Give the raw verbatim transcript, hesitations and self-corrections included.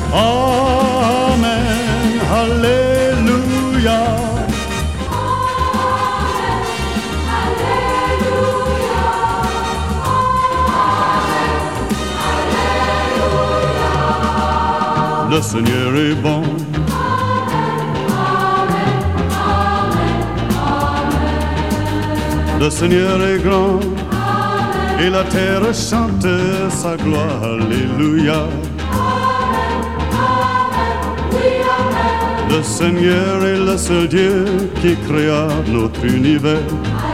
Amen, Alléluia. Le Seigneur est bon. Le Seigneur est grand. Et la terre chante sa gloire. Alléluia. Le Seigneur est le seul Dieu qui créa notre univers.